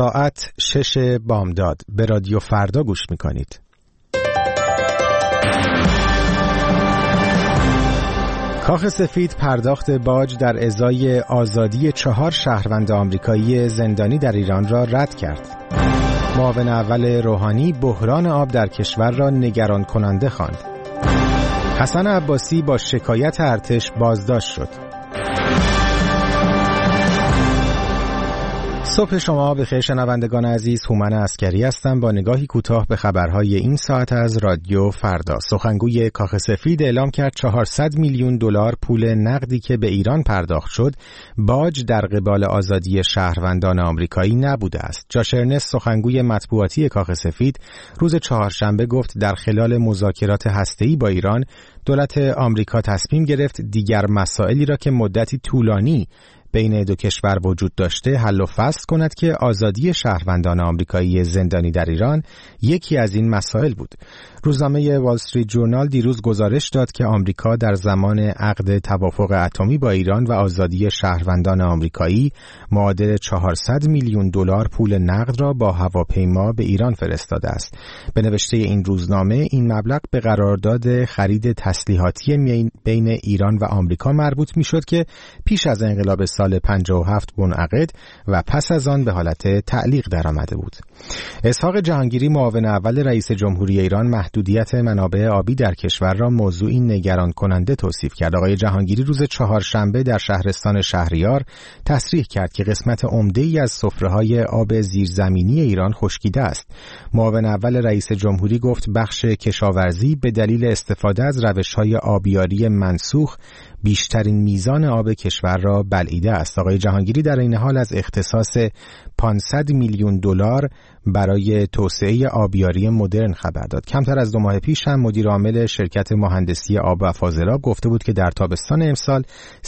ساعت 6 بامداد به رادیو فردا گوش میکنید. کاخ سفید پرداخت باج در ازای آزادی 4 شهروند آمریکایی زندانی در ایران را رد کرد. معاون اول روحانی بحران آب در کشور را نگران کننده خواند. حسن عباسی با شکایت ارتش بازداشت شد. صبح شما بخیر شنوندگان عزیز، هومن عسکری هستم با نگاهی کوتاه به خبرهای این ساعت از رادیو فردا. سخنگوی کاخ سفید اعلام کرد 400 میلیون دلار پول نقدی که به ایران پرداخت شد باج در قبال آزادی شهروندان آمریکایی نبوده است. جاش ارنست سخنگوی مطبوعاتی کاخ سفید روز چهارشنبه گفت در خلال مذاکرات هسته‌ای با ایران دولت آمریکا تصمیم گرفت دیگر مسائلی را که مدتی طولانی بین دو کشور وجود داشته حل و فصل کند که آزادی شهروندان آمریکایی زندانی در ایران یکی از این مسائل بود. روزنامه وال استریت جورنال دیروز گزارش داد که آمریکا در زمان عقد توافق اتمی با ایران و آزادی شهروندان آمریکایی معادل 400 میلیون دلار پول نقد را با هواپیما به ایران فرستاده است. به نوشته این روزنامه این مبلغ به قرارداد خرید تسلیحاتی بین ایران و آمریکا مربوط میشد که پیش از انقلاب سال 57 منعقد و پس از آن به حالت تعلیق درآمده بود. اسحاق جهانگیری معاون اول رئیس جمهوری ایران محدودیت منابع آبی در کشور را موضوعی نگران کننده توصیف کرد. آقای جهانگیری روز چهارشنبه در شهرستان شهریار تصریح کرد که قسمت عمده‌ای از سفره‌های آب زیرزمینی ایران خشکیده است. معاون اول رئیس جمهوری گفت بخش کشاورزی به دلیل استفاده از روش‌های آبیاری منسوخ بیشترین میزان آب کشور را بلعیده است. آقای جهانگیری در این حال از اختصاص 500 میلیون دلار برای توسعه آبیاری مدرن خبر داد. کمتر از 2 ماه پیش هم مدیر عامل شرکت مهندسی آب و فاضلاب گفته بود که در تابستان امسال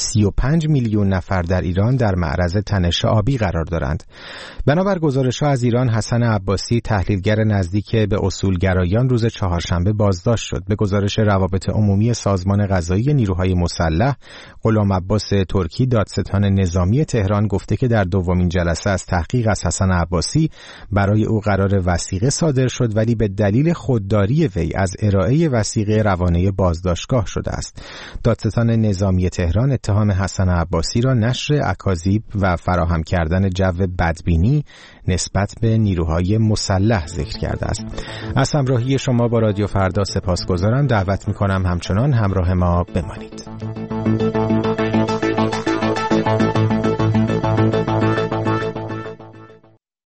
35 میلیون نفر در ایران در معرض تنش آبی قرار دارند. بنابر گزارش‌ها از ایران، حسن عباسی تحلیلگر نزدیک به اصولگرایان روز چهارشنبه بازداشت شد. به گزارش روابط عمومی سازمان قضایی نیروهای مسلح، غلام عباس ترکی دادستان نظامی تهران گفته که در دومین جلسه از تحقیق از حسن عباسی برای او قرار وثیقه صادر شد، ولی به دلیل خودداری وی از ارائه وثیقه روانه بازداشتگاه شده است. دادستان نظامی تهران اتهام حسن عباسی را نشر اکاذیب و فراهم کردن جو بدبینی نسبت به نیروهای مسلح ذکر کرده است. از همراهی شما با رادیو فردا سپاسگزارم. دعوت می‌کنم همچنان همراه ما بمانید.